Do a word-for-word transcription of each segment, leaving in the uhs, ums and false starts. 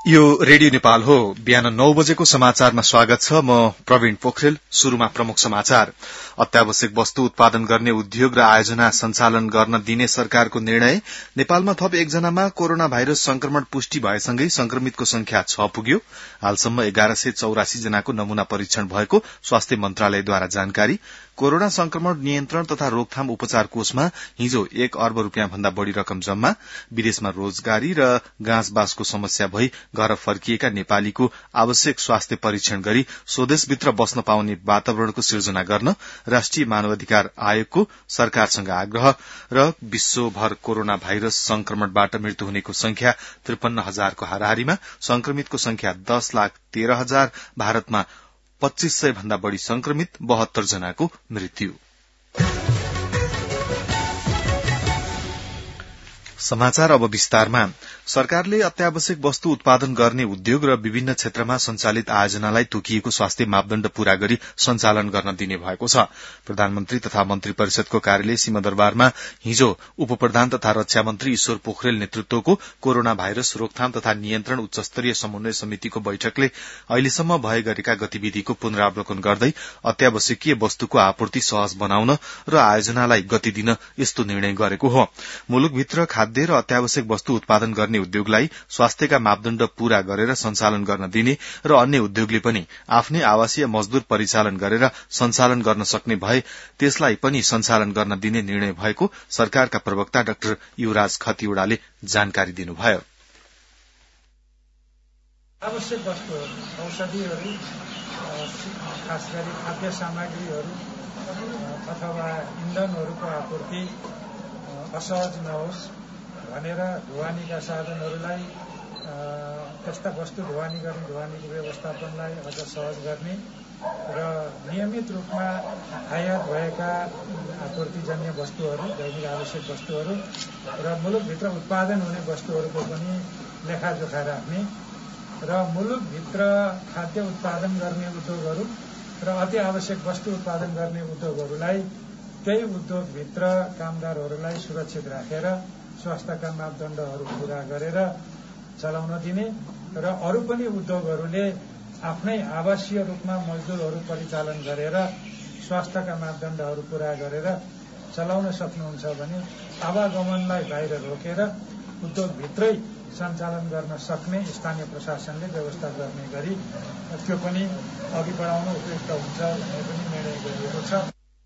यो रेडियो नेपाल हो। बिहान नौ बजेको समाचारमा स्वागत छ। म प्रवीण पोखरेल। शुरूमा प्रमुख समाचार। अत्यावश्यक वस्तु उत्पादन गर्ने उद्योग र आयोजना सञ्चालन गर्न दिने सरकारको निर्णय। नेपालमा थप एकजनामा कोरोना भाइरस संक्रमण पुष्टि भएसँगै संक्रमितको संख्या छ पुग्यो। हालसम्म एघार सय चौरासी जनाको नमूना परीक्षण भएको स्वास्थ्य मन्त्रालयद्वारा जानकारी। कोरोना संक्रमण नियन्त्रण तथा रोकथाम उपचार कोषमा हिजो एक अर्ब रूपियाँ भन्दा बढ़ी रकम जम्मा। विदेशमा रोजगारी र गाँसबासको समस्या भई घर फर्किएका नेपालीको आवश्यक स्वास्थ्य परीक्षण गरी स्वदेशभित्र बस्न पाउने वातावरणको सिर्जना गर्न राष्ट्रिय मानवाधिकार आयोगको सरकारसँग आग्रह। र विश्वभर कोरोना भाइरस संक्रमणबाट मृत्यु हुनेको संख्या त्रिपन्न हजारको हाराहारीमा। संक्रमितको संख्या दस लाख तेह्र हजार। भारतमा पच्चीस सय भन्दा बढ़ी संक्रमित, बहत्तर जनाको मृत्यु। समाचार अब विस्तारमा। सरकारले अत्यावश्यक वस्तु उत्पादन गर्ने उद्योग र विभिन्न क्षेत्रमा सञ्चालित आयोजनालाई तोकिएको स्वास्थ्य मापदण्ड पूरा गरी सञ्चालन गर्न दिने भएको छ। प्रधानमन्त्री तथा मन्त्री परिषदको कार्यालय सिंहदरबारमा हिजो उपप्रधान तथा रक्षा मन्त्री ईश्वर पोखरेल नेतृत्वको कोरोना भाइरस रोकथाम तथा नियन्त्रण उच्चस्तरीय समन्वय समितिको बैठकले अहिलेसम्म भए गरेका गतिविधिको पुनरावलोकन गर्दै अत्यावश्यकीय वस्तुको आपूर्ति सहज बनाउन र आयोजनालाई गति दिन यस्तो निर्णय गरेको हो। मुलुकभित्र खाद्य र अत्यावश्यक वस्तु उत्पादन गर्ने उद्योगलाई स्वास्थ्यका मापदण्ड पूरा गरेर सञ्चालन गर्न दिने र अन्य उद्योगले पनि आफ्नै आवासीय मजदूर परिचालन गरेर सञ्चालन गर्न सक्ने भए त्यसलाई पनि सञ्चालन गर्न दिने निर्णय भएको सरकारका प्रवक्ता डाक्टर युवराज खतिवड़ाले जानकारी दिनुभयो। आवश्यक वस्तुहरू, औषधिहरू, खास गरी खाद्य सामग्रीहरू अथवा इन्धनहरूको आपूर्ति असहज नहोस् भनेर ढुवानीका साधनहरूलाई, त्यस्ता वस्तु ढुवानी गर्ने ढुवानीको व्यवस्थापनलाई अझ सहज गर्ने र नियमित रूपमा आयात भएका आपूर्तिजन्य वस्तुहरू, दैनिक आवश्यक वस्तुहरू र मुलुकभित्र उत्पादन हुने वस्तुहरूको पनि लेखाजोखा राख्ने र मुलुकभित्र खाद्य उत्पादन गर्ने उद्योगहरू र अति आवश्यक वस्तु उत्पादन गर्ने उद्योगहरूलाई त्यही उद्योगभित्र कामदारहरूलाई सुरक्षित राखेर स्वास्थ्यका मापदण्डहरू पूरा गरेर चलाउन दिने र अरू पनि उद्योगहरूले आफ्नै आवासीय रूपमा मजदूरहरू परिचालन गरेर स्वास्थ्यका मापदण्डहरू पूरा गरेर चलाउन सक्नुहुन्छ भने आवागमनलाई बाहिर रोकेर उद्योगभित्रै सञ्चालन गर्न सक्ने स्थानीय प्रशासनले व्यवस्था गर्ने गरी त्यो पनि अघि बढाउन उपयुक्त हुन्छ भन्ने पनि निर्णय गरिएको छ।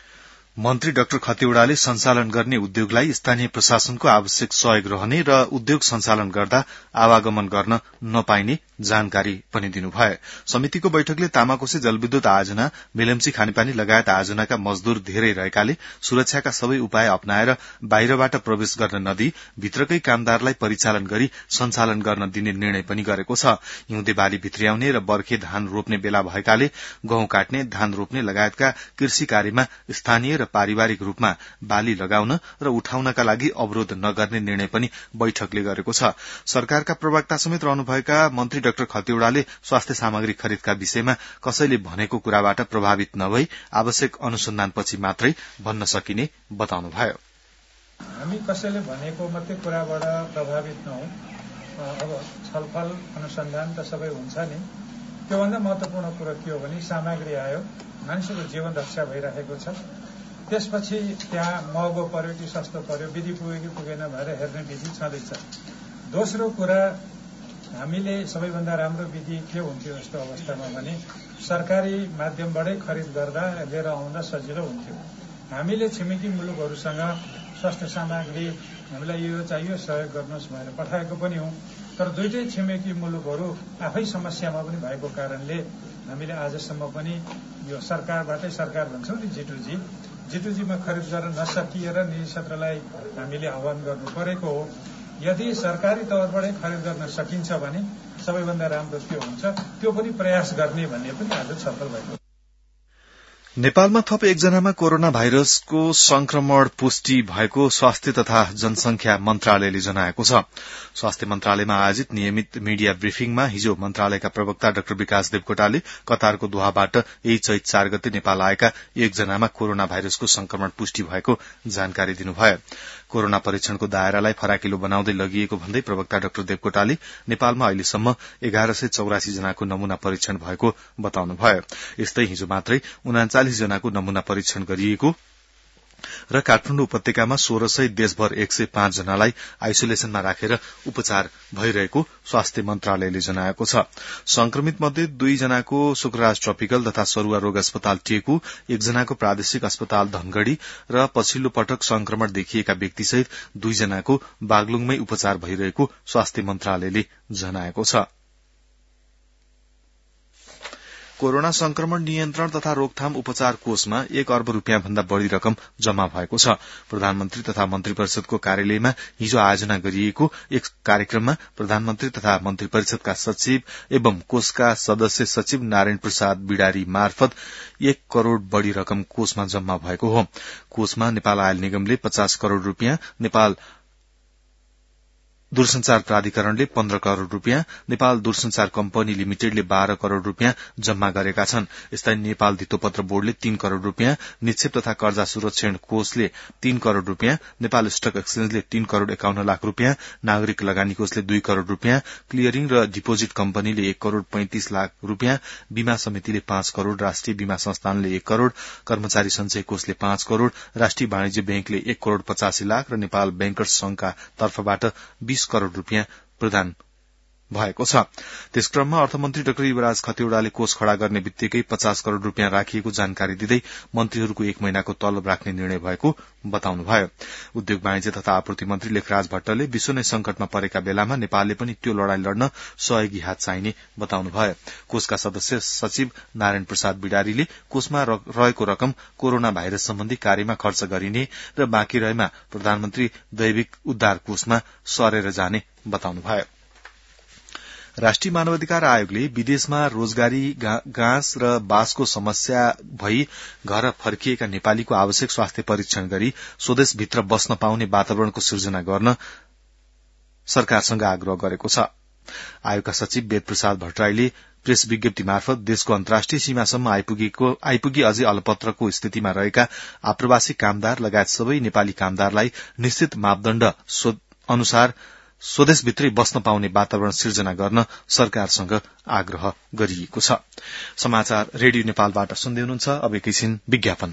मन्त्री डाक्टर खतिवड़ाले सञ्चालन गर्ने उद्योगलाई स्थानीय प्रशासनको आवश्यक सहयोग रहने र उद्योग सञ्चालन गर्दा आवागमन गर्न नपाइने जानकारी पनि दिनुभयो। समितिको बैठकले तामाकोशी जलविद्युत आयोजना, मेलम्ची खानेपानी लगायत आयोजनाका मजदूर धेरै रहेकाले सुरक्षाका सबै उपाय अपनाएर बाहिरबाट प्रवेश गर्न नदिई भित्रकै कामदारलाई परिचालन गरी सञ्चालन गर्न दिने निर्णय पनि गरेको छ। हिउँदे बाली भित्र्याउने र बर्खे धान रोप्ने बेला भएकाले गहुँ काट्ने, धान रोप्ने लगायतका कृषि कार्यमा स्थानीय र पारिवारिक रूपमा बाली लगाउन र उठाउनका लागि अवरोध नगर्ने निर्णय पनि बैठकले गरेको छ। सरकारका प्रवक्ता समेत रहनुभएका मन्त्री डाक्टर खतिवड़ाले स्वास्थ्य सामग्री खरिदका विषयमा कसैले भनेको कुराबाट प्रभावित नभई आवश्यक अनुसन्धानपछि मात्रै भन्न सकिने बताउनुभयो। हामी कसैले भनेको मात्रै कुराबाट प्रभावित नहौ। अब छलफल अनुसन्धान त सबै हुन्छ नि। त्योभन्दा महत्वपूर्ण कुरो के हो भने सामग्री आयो, मानिसको जीवन रक्षा भइरहेको छ, त्यसपछि त्यहाँ महँगो पर्यो कि सस्तो पर्यो, विधि पुग्यो कि पुगेन भनेर हेर्ने विधि छँदैछ। दोस्रो कुरा, हामीले सबैभन्दा राम्रो विधि के हुन्थ्यो यस्तो अवस्थामा भने सरकारी माध्यमबाटै खरिद गर्दा लिएर आउँदा सजिलो हुन्थ्यो। हामीले छिमेकी मुलुकहरूसँग स्वास्थ्य सामग्री हामीलाई यो चाहियो सहयोग गर्नुहोस् भनेर पठाएको पनि हौं, तर दुईटै छिमेकी मुलुकहरू आफै समस्यामा पनि भएको कारणले हामीले आजसम्म पनि यो सरकारबाटै, सरकार भन्छौं नि जिटुजी जिटुजीमा खरिद गर्न नसकिएर निजी क्षेत्रलाई हामीले आह्वान गर्नु परेको हो। यदि सरकारी तौरबाटै खरिद गर्न सकिन्छ भने सबैभन्दा राम्रो के हुन्छ त्यो पनि प्रयास गर्ने भन्ने पनि आज छलफल भएको। नेपालमा थप एकजनामा कोरोना भाइरसको संक्रमण पुष्टि भएको स्वास्थ्य तथा जनसंख्या मन्त्रालयले जनाएको छ। स्वास्थ्य मन्त्रालयमा आयोजित नियमित मीडिया ब्रिफिङमा हिजो मन्त्रालयका प्रवक्ता डाक्टर विकास देवकोटाले कतारको दोहाबाट यही चैत चार गते नेपाल आएका एकजनामा कोरोना भाइरसको संक्रमण पुष्टि भएको जानकारी दिनुभयो। कोरोना परीक्षणको दायरालाई फराकिलो बनाउँदै लगिएको भन्दै प्रवक्ता डाक्टर देवकोटाले नेपालमा अहिलेसम्म एघार सय चौरासी जनाको नमूना परीक्षण भएको बताउनुभयो। यस्तै हिजो मात्रै उनाचालिस जनाको नमूना परीक्षण गरिएको र काठमाडौँ उपत्यकामा सोह्र सय देशभर एक सय पाँच जनालाई आइसोलेसनमा राखेर उपचार भइरहेको स्वास्थ्य मन्त्रालयले जनाएको छ। संक्रमित मध्ये दुईजनाको सुखराज ट्रपिकल तथा सरुवा रोग अस्पताल टेकु, एकजनाको प्रादेशिक अस्पताल धनगढ़ी र पछिल्लो पटक संक्रमण देखिएका व्यक्तिसहित दुईजनाको बागलुङमै उपचार भइरहेको स्वास्थ्य मन्त्रालयले जनाएको छ। कोरोना संक्रमण नियन्त्रण तथा रोकथाम उपचार कोषमा एक अर्ब रूपियाँ भन्दा बढ़ी रकम जम्मा भएको छ। प्रधानमन्त्री तथा मन्त्री परिषदको कार्यालयमा हिजो आयोजना गरिएको एक कार्यक्रममा प्रधानमन्त्री तथा मन्त्री परिषदका सचिव एवं कोषका सदस्य सचिव नारायण प्रसाद बिडारी मार्फत एक करोड़ बढ़ी रकम कोषमा जम्मा भएको हो। कोषमा नेपाल आयल निगमले पचास करोड़ रूपियाँ, नेपाल दूरसंचार प्राधिकरणले पन्ध्र करोड़ रूपियाँ, नेपाल दूरसंचार कम्पनी लिमिटेडले बाह्र करोड़ रूपियाँ जम्मा गरेका छन्। यस्तै नेपाल धितोपत्र बोर्डले तीन करोड़ रूपियाँ, निक्षेप तथा कर्जा सुरक्षण कोषले तीन करोड़ रूपियाँ, नेपाल स्टक एक्सचेन्जले तीन करोड़ एकाउन्न लाख रूपियाँ, नागरिक लगानी कोषले दुई करोड़ रूपियाँ, क्लियरिङ र डिपोजिट कम्पनीले एक करोड़ पैंतिस लाख रूपियाँ, बीमा समितिले पाँच करोड़, राष्ट्रिय बीमा संस्थानले एक करोड़, कर्मचारी संचय कोषले पाँच करोड़, राष्ट्रिय वाणिज्य बैंकले एक करोड़ पचासी लाख र नेपाल बैंकर्स संघका तर्फबाट बीस करोड़ रूपियाँ प्रदान भएको छ। त्यसक्रममा अर्थमन्त्री डाक्टर युवराज खतिवड़ाले कोष खड़ा गर्ने बित्तिकै पचास करोड़ रूपियाँ राखिएको जानकारी दिँदै मन्त्रीहरूको एक महिनाको तलब राख्ने निर्णय भएको बताउनुभयो। उद्योग वाणिज्य तथा आपूर्ति मन्त्री लेखराज भट्टले विश्व नै संकटमा परेका बेलामा नेपालले पनि त्यो लड़ाई लड्न सहयोगी हात चाहिने बताउनुभयो। कोषका सदस्य सचिव नारायण प्रसाद बिडारीले कोषमा रहेको रकम कोरोना भाइरस सम्बन्धी कार्यमा खर्च गरिने र बाँकी रहेमा प्रधानमन्त्री दैविक उद्धार कोषमा सरेर जाने बताउनुभयो। राष्ट्रिय मानवाधिकार आयोगले विदेशमा रोजगारी, गाँस र बाँसको समस्या भई घर फर्किएका नेपालीको आवश्यक स्वास्थ्य परीक्षण गरी स्वदेशभित्र बस्न पाउने वातावरणको सृजना गर्न सरकारसँग आग्रह गरेको छ। आयोगका सचिव वेद प्रसाद भट्टराईले प्रेस विज्ञप्ति मार्फत देशको अन्तर्राष्ट्रिय सीमासम्म आइपुगेको आइपुगी अझै अलपत्रको स्थितिमा रहेका आप्रवासी कामदार लगायत सबै नेपाली कामदारलाई निश्चित मापदण्ड अनुसार स्वदेशभित्रै बस्न पाउने वातावरण सिर्जना गर्न सरकारसँग आग्रह गरिएको छ। समाचार रेडियो नेपालबाट सुन्दै हुनुहुन्छ। अब एकैछिन विज्ञापन।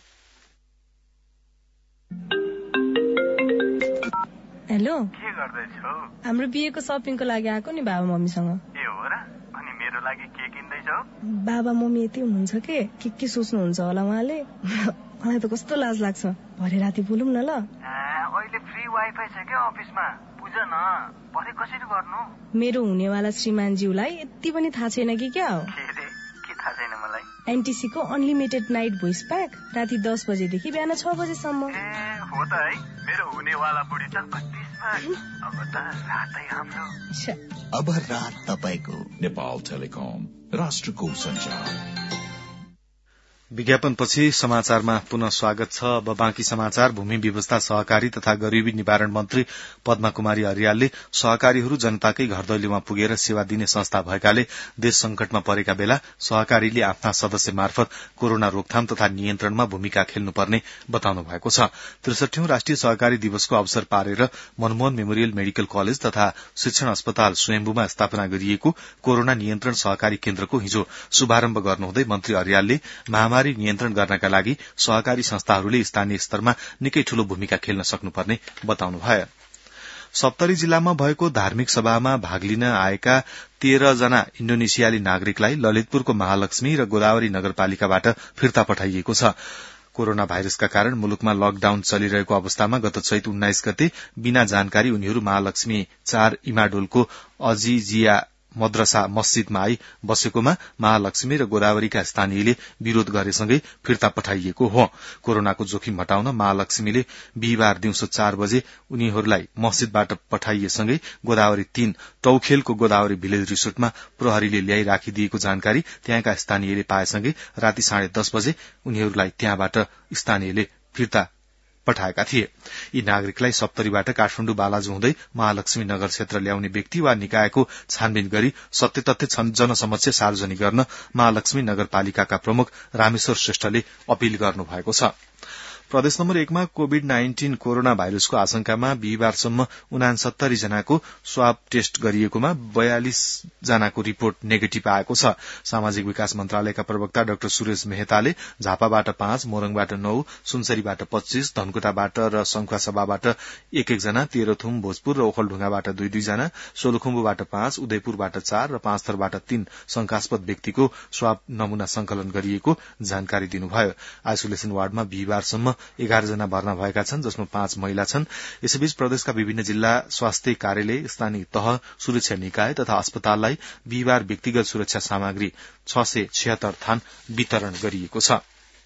हेलो, के गर्दैछौ? हाम्रो बिहेको शपिङको लागि आएको नि बाबा मम्मीसँग। ए हो र? अनि मेरो लागि के किन्दैछौ? बाबा मम्मी यति हुनुहुन्छ के के के सोच्नुहुन्छ होला उहाँले। मलाई त कस्तो लाज लाग्छ। भरे राति बोलौँ न ल। अहिले फ्री वाइफाई छ क्या अफिसमा, बुझ न। भरे कसरी गर्नु? मेरो हुनेवाला श्रीमानज्यूलाई यति पनि थाहा छैन कि क्या हो? के थाहा छैन मलाई? एनटीसी को अनलिमिटेड नाइट भोइस प्याक राति दस बजेदेखि बिहान छ बजेसम्म। ए हो त है, मेरो हुनेवाला बुढी त कति स्मार्ट। अब त रातै हाम्रो। अब रात तपाईको। नेपाल टेलिकम, राष्ट्रको सञ्चार। विज्ञापनपछि समाचारमा पुनः स्वागत छ। अब बाँकी समाचार। भूमि व्यवस्था, सहकारी तथा गरीबी निवारण मन्त्री पद्मा कुमारी अर्यालले सहकारीहरू जनताकै घर दैलोमा पुगेर सेवा दिने संस्था भएकाले देश संकटमा परेका बेला सहकारीले आफ्ना सदस्य मार्फत कोरोना रोकथाम तथा नियन्त्रणमा भूमिका खेल्नुपर्ने बताउनु भएको छ। त्रिसठीौं राष्ट्रिय सहकारी दिवसको अवसर पारेर मनमोहन मेमोरियल मेडिकल कलेज तथा शिक्षण अस्पताल स्वयम्भूमा स्थापना गरिएको कोरोना नियन्त्रण सहकारी केन्द्रको हिजो शुभारम्भ गर्नुहुँदै मन्त्री अर्यालले महामारी नियन्त्रण गर्नका लागि सहकारी संस्थाहरूले स्थानीय स्तरमा निकै ठूलो भूमिका खेल्न सक्नुपर्ने बताउनुभयो। सप्तरी जिल्लामा भएको धार्मिक सभामा भाग लिन आएका तेह्र जना इण्डोनेसियाली नागरिकलाई ललितपुरको महालक्ष्मी र गोदावरी नगरपालिकाबाट फिर्ता पठाइएको छ। कोरोना भाइरसका कारण मुलुकमा लकडाउन चलिरहेको अवस्थामा गत चैत उन्नाइस गते बिना जानकारी उनीहरू महालक्ष्मी चार इमाडोलको अजिजिया मद्रसा मस्जिदमा आई बसेकोमा महालक्ष्मी र गोदावरीका स्थानीयले विरोध गरेसँगै फिर्ता पठाइएको हो। कोरोनाको जोखिम हटाउन महालक्ष्मीले बिहिबार दिउँसो चार बजे उनीहरूलाई मस्जिदबाट पठाइएसँगै गोदावरी तीन टौखेलको गोदावरी भिलेज रिसोर्टमा प्रहरीले ल्याई राखिदिएको जानकारी त्यहाँका स्थानीयले पाएसँगै राति साढे दस बजे उनीहरूलाई त्यहाँबाट स्थानीयले फिर्ता पठाएका थिए। यी नागरिकलाई सप्तरीबाट काठमाडौँ बालाजु हुँदै महालक्ष्मी नगर क्षेत्र ल्याउने व्यक्ति वा निकायको छानबिन गरी सत्य तथ्य जनसमक्ष सार्वजनिक गर्न महालक्ष्मी नगरपालिकाका प्रमुख रामेश्वर श्रेष्ठले अपील गर्नुभएको छ। प्रदेश नम्बर एकमा कोविड नाइन्टीन कोरोना भाइरसको आशंकामा बिहिबारसम्म उनासत्तरी जनाको स्वाब टेस्ट गरिएकोमा बयालिस जनाको रिपोर्ट नेगेटिभ आएको छ। सामाजिक विकास मन्त्रालयका प्रवक्ता डाक्टर सुरेश मेहताले झापाबाट पाँच, मोरङबाट नौ, सुनसरीबाट पच्चीस, धनकुटाबाट र संखुवासभाबाट एक एक जना, तेह्रथुम, भोजपुर र ओखलढुंगाबाट दुई दुई जना, सोलुखुम्बुबाट पाँच, उदयपुरबाट चार र पाँचथरबाट तीन शंकास्पद व्यक्तिको स्वाब नमूना संकलन गरिएको जानकारी दिनुभयो। आइसोलेशन वार्डमा बिहिबारसम्म एघार जना भर्ना भएका छन्, जसमा पाँच महिला छन्। यसैबीच प्रदेशका विभिन्न जिल्ला स्वास्थ्य कार्यालय, स्थानीय तह, सुरक्षा निकाय तथा अस्पताललाई बिहिबार व्यक्तिगत सुरक्षा सामग्री छ सय छिहत्तर थान वितरण गरिएको छ।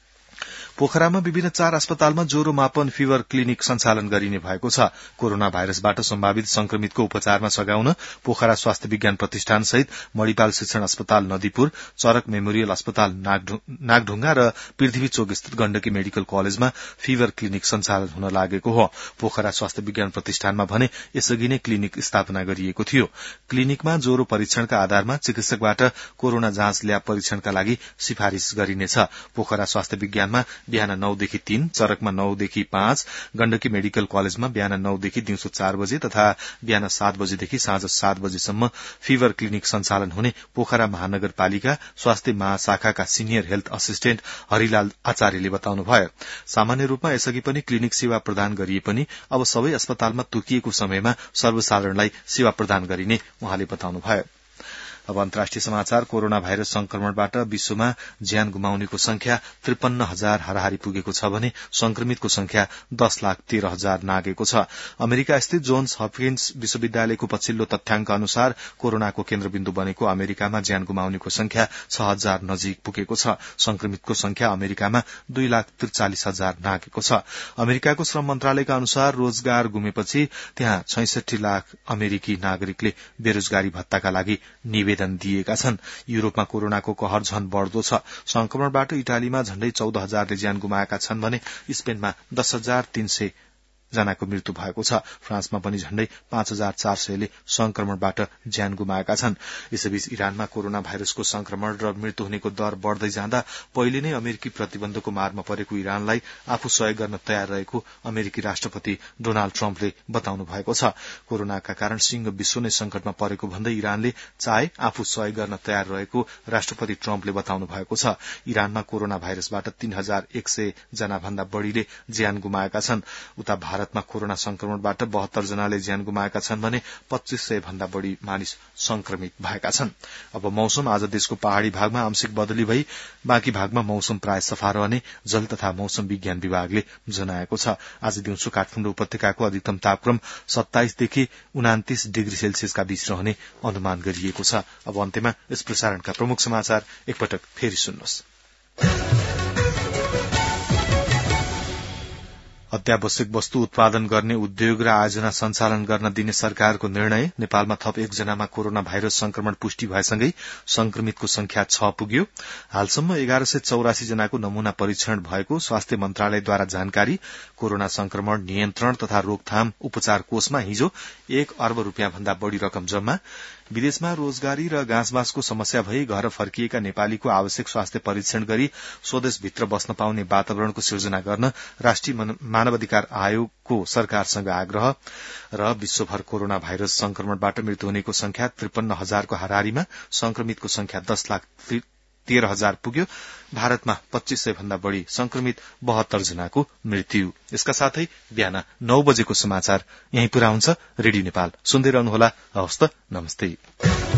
पोखरामा विभिन्न चार अस्पतालमा ज्वरो मापन फिभर क्लिनिक सञ्चालन गरिने भएको छ। कोरोना भाइरसबाट सम्भावित संक्रमितको उपचारमा सघाउन पोखरा स्वास्थ्य विज्ञान प्रतिष्ठान सहित मणिपाल शिक्षण अस्पताल नदीपुर, चरक मेमोरियल अस्पताल नागढुंगा र पृथ्वी चोक स्थित गण्डकी मेडिकल कलेजमा फिभर क्लिनिक सञ्चालन हुन लागेको हो। पोखरा स्वास्थ्य विज्ञान प्रतिष्ठानमा भने यसअघि नै क्लिनिक स्थापना गरिएको थियो। क्लिनिकमा ज्वरो परीक्षणका आधारमा चिकित्सकबाट कोरोना जाँच ल्याब परीक्षणका लागि सिफारिश गरिनेछ। पोखरा स्वास्थ्य विज्ञानमा बिहान नौदेखि तीन, चरकमा नौदेखि पाँच, गण्डकी मेडिकल कलेजमा बिहान नौदेखि दिउँसो चार बजे तथा बिहान सात बजेदेखि साँझ सात बजेसम्म फिभर क्लिनिक सञ्चालन हुने पोखरा महानगरपालिका स्वास्थ्य महाशाखाका सिनियर हेल्थ असिस्टेन्ट हरिलाल आचार्यले बताउनुभयो। सामान्य रूपमा यसअघि पनि क्लिनिक सेवा प्रदान गरिए पनि अब सबै अस्पतालमा तोकिएको समयमा सर्वसाधारणलाई सेवा प्रदान गरिने उहाँले बताउनुभयो। अब अन्तर्राष्ट्रिय समाचार। कोरोना भाइरस संक्रमणबाट विश्वमा ज्यान गुमाउनेको संख्या त्रिपन्न हजार हाराहारी पुगेको छ भने संक्रमितको संख्या दस लाख तेह्र हजार नागेको छ। अमेरिका स्थित जोन्स हपकिन्स विश्वविद्यालयको पछिल्लो तथ्याङ्क अनुसार कोरोनाको केन्द्रबिन्दु बनेको अमेरिकामा ज्यान गुमाउनेको संख्या छ हजार नजिक पुगेको छ। संक्रमितको संख्या अमेरिकामा दुई लाख त्रिचालिस हजार नागेको छ। अमेरिकाको श्रम मन्त्रालयका अनुसार रोजगार गुमेपछि त्यहाँ छैसठी लाख अमेरिकी नागरिकले बेरोजगारी भत्ताका लागि निवेदन दिएका छन्। युरोपमा कोरोनाको कहर झन बढ़दो छ। संक्रमणबाट इटालीमा झण्डै चौध हजारले ज्यान गुमाएका छन् भने स्पेनमा दस हजार तीन सय जनाको मृत्यु भएको छ। फ्रान्समा पनि झण्डै पाँच हजार चार सयले संक्रमणबाट ज्यान गुमाएका छन्। यसैबीच इरानमा कोरोना भाइरसको संक्रमण र मृत्यु हुनेको दर बढ़दै जाँदा पहिले नै अमेरिकी प्रतिबन्धको मारमा परेको इरानलाई आफू सहयोग गर्न तयार रहेको अमेरिकी राष्ट्रपति डोनाल्ड ट्रम्पले बताउनु भएको छ। कोरोनाका कारण सिंह विश्व नै संकटमा परेको भन्दै इरानले चाहे आफू सहयोग गर्न तयार रहेको राष्ट्रपति ट्रम्पले बताउनु भएको छ। इरानमा कोरोना भाइरसबाट तीन हजार एक सय जना भन्दा बढ़ीले ज्यान गुमाएका छन्। उता भारतमा कोरोना संक्रमणबाट बहत्तर जनाले ज्यान गुमाएका छन् भने पच्चीस सय भन्दा बढ़ी मानिस संक्रमित भएका छन्। अब मौसम। आज देशको पहाड़ी भागमा आंशिक बदली भई बाँकी भागमा मौसम प्राय सफा रहने जल तथा मौसम विज्ञान विभागले जनाएको छ। आज दिउँसो काठमाडौँ उपत्यकाको अधिकतम तापक्रम सत्ताइसदेखि उनातिस डिग्री सेल्सियसका बीच रहने अनुमान गरिएको छ। अब अन्त्यमा यस प्रसारणका प्रमुख समाचार एकपटक फेरि सुन्नुहोस्। अत्यावश्यक वस्तु उत्पादन गर्ने उद्योग र आयोजना सञ्चालन गर्न दिने सरकारको निर्णय। नेपालमा थप एकजनामा कोरोना भाइरस संक्रमण पुष्टि भएसँगै संक्रमितको संख्या छ पुग्यो। हालसम्म एघार सय चौरासी जनाको नमूना परीक्षण भएको स्वास्थ्य मन्त्रालयद्वारा जानकारी। कोरोना संक्रमण नियन्त्रण तथा रोकथाम उपचार कोषमा हिजो एक अर्ब रूपियाँ भन्दा बढ़ी रकम जम्मा। विदेशमा रोजगारी र गाँसबासको समस्या भई घर फर्किएका नेपालीको आवश्यक स्वास्थ्य परीक्षण गरी स्वदेशभित्र बस्न पाउने वातावरणको सिर्जना गर्न राष्ट्रिय मानवाधिकार आयोगको सरकारसँग आग्रह। र विश्वभर कोरोना भाइरस संक्रमणबाट मृत्यु हुनेको संख्या त्रिपन्न हजारको हाराहारीमा संक्रमितको संख्या दस लाख तेह्र हजार पुग्यो। भारतमा पच्चीस सय भन्दा बढ़ी संक्रमित, बहत्तर जनाको मृत्यु। यसका साथै बिहान नौ बजेको समाचार यही पूरा हुन्छ। रेडियो नेपाल सुन्दै रहनुहोला। हवस् त, नमस्ते।